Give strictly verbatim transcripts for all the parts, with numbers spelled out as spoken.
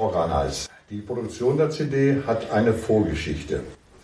Frau Granhals, die Produktion der C D hat eine Vorgeschichte.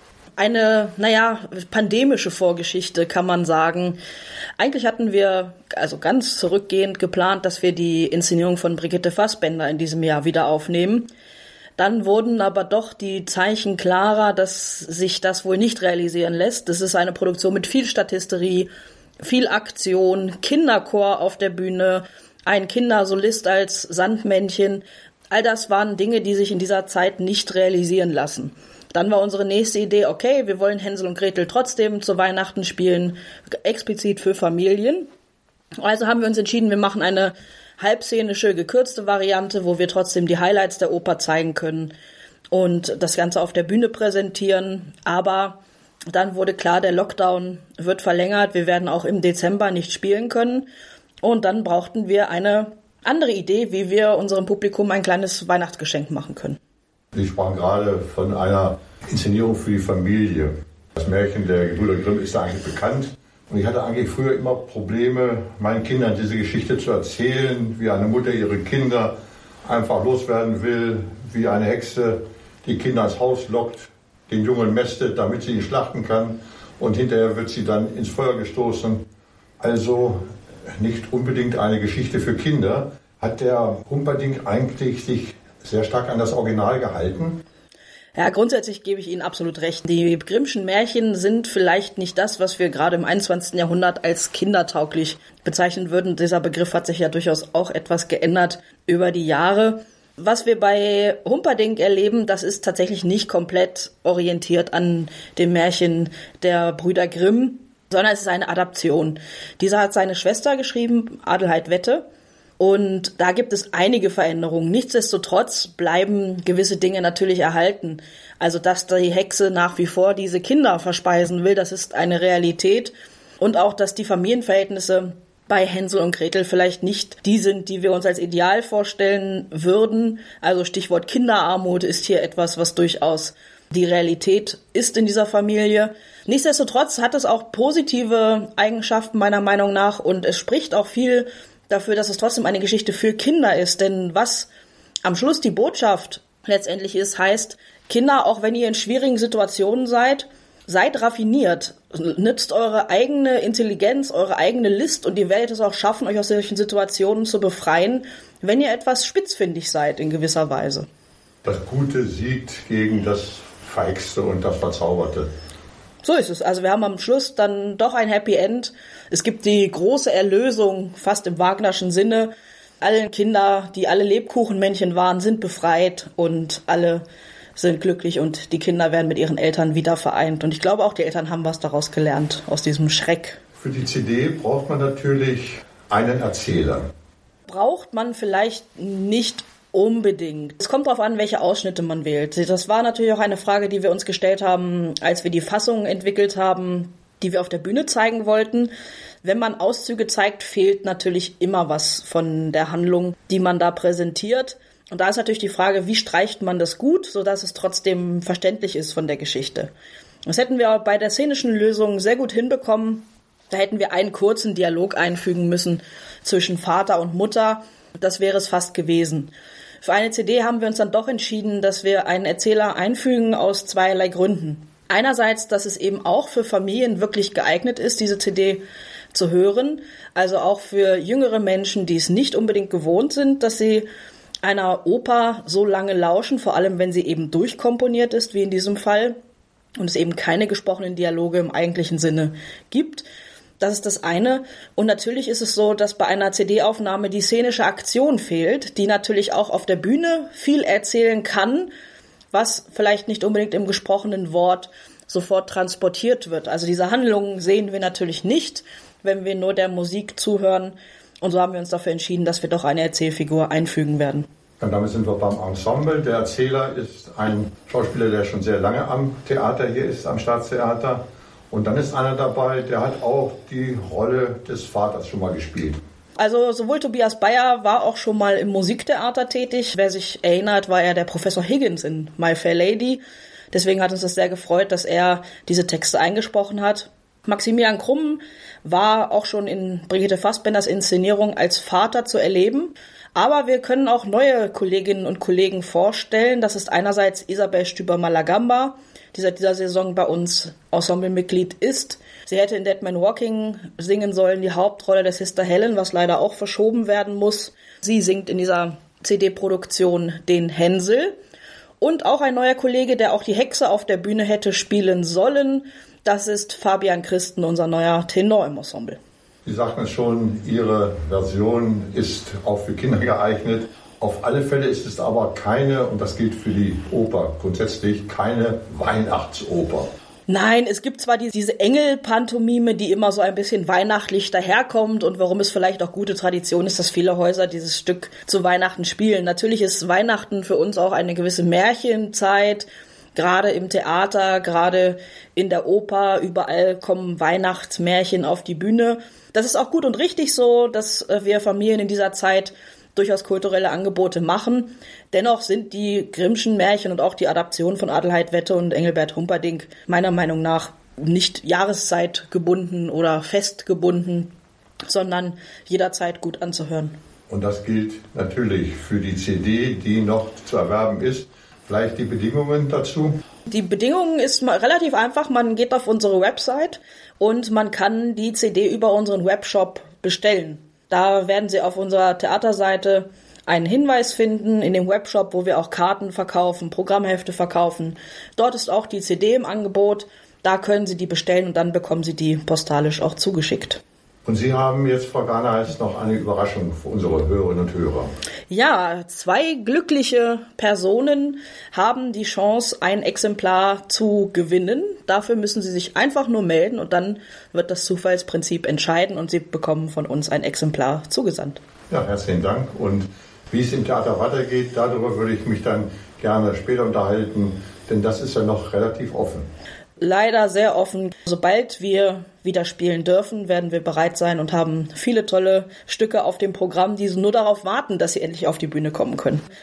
Eine, naja, pandemische Vorgeschichte, kann man sagen. Eigentlich hatten wir, also ganz zurückgehend geplant, dass wir die Inszenierung von Brigitte Fassbender in diesem Jahr wieder aufnehmen. Dann wurden aber doch die Zeichen klarer, dass sich das wohl nicht realisieren lässt. Das ist eine Produktion mit viel Statisterie, viel Aktion, Kinderchor auf der Bühne, ein Kindersolist als Sandmännchen. All das waren Dinge, die sich in dieser Zeit nicht realisieren lassen. Dann war unsere nächste Idee, okay, wir wollen Hänsel und Gretel trotzdem zu Weihnachten spielen, explizit für Familien. Also haben wir uns entschieden, wir machen eine halbszenische, gekürzte Variante, wo wir trotzdem die Highlights der Oper zeigen können und das Ganze auf der Bühne präsentieren. Aber dann wurde klar, der Lockdown wird verlängert, wir werden auch im Dezember nicht spielen können. Und dann brauchten wir eine andere Idee, wie wir unserem Publikum ein kleines Weihnachtsgeschenk machen können. Sie sprachen gerade von einer Inszenierung für die Familie. Das Märchen der Gebrüder Grimm ist da eigentlich bekannt. Und ich hatte eigentlich früher immer Probleme, meinen Kindern diese Geschichte zu erzählen, wie eine Mutter ihre Kinder einfach loswerden will, wie eine Hexe die Kinder ins Haus lockt, den Jungen mästet, damit sie ihn schlachten kann. Und hinterher wird sie dann ins Feuer gestoßen. Also nicht unbedingt eine Geschichte für Kinder. Hat der Humperdinck eigentlich sich sehr stark an das Original gehalten? Ja, grundsätzlich gebe ich Ihnen absolut recht. Die Grimmschen Märchen sind vielleicht nicht das, was wir gerade im einundzwanzigsten Jahrhundert als kindertauglich bezeichnen würden. Dieser Begriff hat sich ja durchaus auch etwas geändert über die Jahre. Was wir bei Humperdinck erleben, das ist tatsächlich nicht komplett orientiert an dem Märchen der Brüder Grimm, sondern es ist eine Adaption. Dieser hat seine Schwester geschrieben, Adelheid Wette. Und da gibt es einige Veränderungen. Nichtsdestotrotz bleiben gewisse Dinge natürlich erhalten. Also, dass die Hexe nach wie vor diese Kinder verspeisen will, das ist eine Realität. Und auch, dass die Familienverhältnisse bei Hänsel und Gretel vielleicht nicht die sind, die wir uns als ideal vorstellen würden. Also Stichwort Kinderarmut ist hier etwas, was durchaus die Realität ist in dieser Familie. Nichtsdestotrotz hat es auch positive Eigenschaften meiner Meinung nach und es spricht auch viel dafür, dass es trotzdem eine Geschichte für Kinder ist. Denn was am Schluss die Botschaft letztendlich ist, heißt, Kinder, auch wenn ihr in schwierigen Situationen seid, seid raffiniert. Nützt eure eigene Intelligenz, eure eigene List und ihr werdet es auch schaffen, euch aus solchen Situationen zu befreien, wenn ihr etwas spitzfindig seid in gewisser Weise. Das Gute siegt gegen das Feigste und das Verzauberte. So ist es. Also wir haben am Schluss dann doch ein Happy End. Es gibt die große Erlösung, fast im Wagnerschen Sinne. Alle Kinder, die alle Lebkuchenmännchen waren, sind befreit und alle sind glücklich und die Kinder werden mit ihren Eltern wieder vereint. Und ich glaube, auch die Eltern haben was daraus gelernt, aus diesem Schreck. Für die C D braucht man natürlich einen Erzähler. Braucht man vielleicht nicht unbedingt. Es kommt darauf an, welche Ausschnitte man wählt. Das war natürlich auch eine Frage, die wir uns gestellt haben, als wir die Fassung entwickelt haben, die wir auf der Bühne zeigen wollten. Wenn man Auszüge zeigt, fehlt natürlich immer was von der Handlung, die man da präsentiert. Und da ist natürlich die Frage, wie streicht man das gut, sodass es trotzdem verständlich ist von der Geschichte. Das hätten wir bei der szenischen Lösung sehr gut hinbekommen. Da hätten wir einen kurzen Dialog einfügen müssen zwischen Vater und Mutter. Das wäre es fast gewesen. Für eine C D haben wir uns dann doch entschieden, dass wir einen Erzähler einfügen aus zweierlei Gründen. Einerseits, dass es eben auch für Familien wirklich geeignet ist, diese C D zu hören. Also auch für jüngere Menschen, die es nicht unbedingt gewohnt sind, dass sie einer Oper so lange lauschen, vor allem wenn sie eben durchkomponiert ist, wie in diesem Fall, und es eben keine gesprochenen Dialoge im eigentlichen Sinne gibt. Das ist das eine. Und natürlich ist es so, dass bei einer C D-Aufnahme die szenische Aktion fehlt, die natürlich auch auf der Bühne viel erzählen kann, was vielleicht nicht unbedingt im gesprochenen Wort sofort transportiert wird. Also diese Handlungen sehen wir natürlich nicht, wenn wir nur der Musik zuhören. Und so haben wir uns dafür entschieden, dass wir doch eine Erzählfigur einfügen werden. Und damit sind wir beim Ensemble. Der Erzähler ist ein Schauspieler, der schon sehr lange am Theater hier ist, am Staatstheater. Und dann ist einer dabei, der hat auch die Rolle des Vaters schon mal gespielt. Also sowohl Tobias Bayer war auch schon mal im Musiktheater tätig. Wer sich erinnert, war er der Professor Higgins in My Fair Lady. Deswegen hat uns das sehr gefreut, dass er diese Texte eingesprochen hat. Maximilian Krumm war auch schon in Brigitte Fassbenders Inszenierung als Vater zu erleben. Aber wir können auch neue Kolleginnen und Kollegen vorstellen. Das ist einerseits Isabel Stüber-Malagamba, die seit dieser Saison bei uns Ensemblemitglied ist. Sie hätte in Dead Man Walking singen sollen, die Hauptrolle der Sister Helen, was leider auch verschoben werden muss. Sie singt in dieser C D-Produktion den Hänsel. Und auch ein neuer Kollege, der auch die Hexe auf der Bühne hätte spielen sollen. Das ist Fabian Christen, unser neuer Tenor im Ensemble. Sie sagten es schon, Ihre Version ist auch für Kinder geeignet. Auf alle Fälle ist es aber keine, und das gilt für die Oper grundsätzlich, keine Weihnachtsoper. Nein, es gibt zwar die, diese Engel-Pantomime, die immer so ein bisschen weihnachtlich daherkommt und warum es vielleicht auch gute Tradition ist, dass viele Häuser dieses Stück zu Weihnachten spielen. Natürlich ist Weihnachten für uns auch eine gewisse Märchenzeit, gerade im Theater, gerade in der Oper, überall kommen Weihnachtsmärchen auf die Bühne. Das ist auch gut und richtig so, dass wir Familien in dieser Zeit durchaus kulturelle Angebote machen. Dennoch sind die Grimmschen Märchen und auch die Adaption von Adelheid Wette und Engelbert Humperdinck meiner Meinung nach nicht jahreszeitgebunden oder festgebunden, sondern jederzeit gut anzuhören. Und das gilt natürlich für die C D, die noch zu erwerben ist. Vielleicht die Bedingungen dazu? Die Bedingungen ist relativ einfach. Man geht auf unsere Website und man kann die C D über unseren Webshop bestellen. Da werden Sie auf unserer Theaterseite einen Hinweis finden in dem Webshop, wo wir auch Karten verkaufen, Programmhefte verkaufen. Dort ist auch die C D im Angebot. Da können Sie die bestellen und dann bekommen Sie die postalisch auch zugeschickt. Und Sie haben jetzt, Frau Garnhals, noch eine Überraschung für unsere Hörerinnen und Hörer. Ja, zwei glückliche Personen haben die Chance, ein Exemplar zu gewinnen. Dafür müssen sie sich einfach nur melden und dann wird das Zufallsprinzip entscheiden und sie bekommen von uns ein Exemplar zugesandt. Ja, herzlichen Dank. Und wie es im Theater weitergeht, darüber würde ich mich dann gerne später unterhalten, denn das ist ja noch relativ offen. Leider sehr offen. Sobald wir wieder spielen dürfen, werden wir bereit sein und haben viele tolle Stücke auf dem Programm, die nur darauf warten, dass sie endlich auf die Bühne kommen können.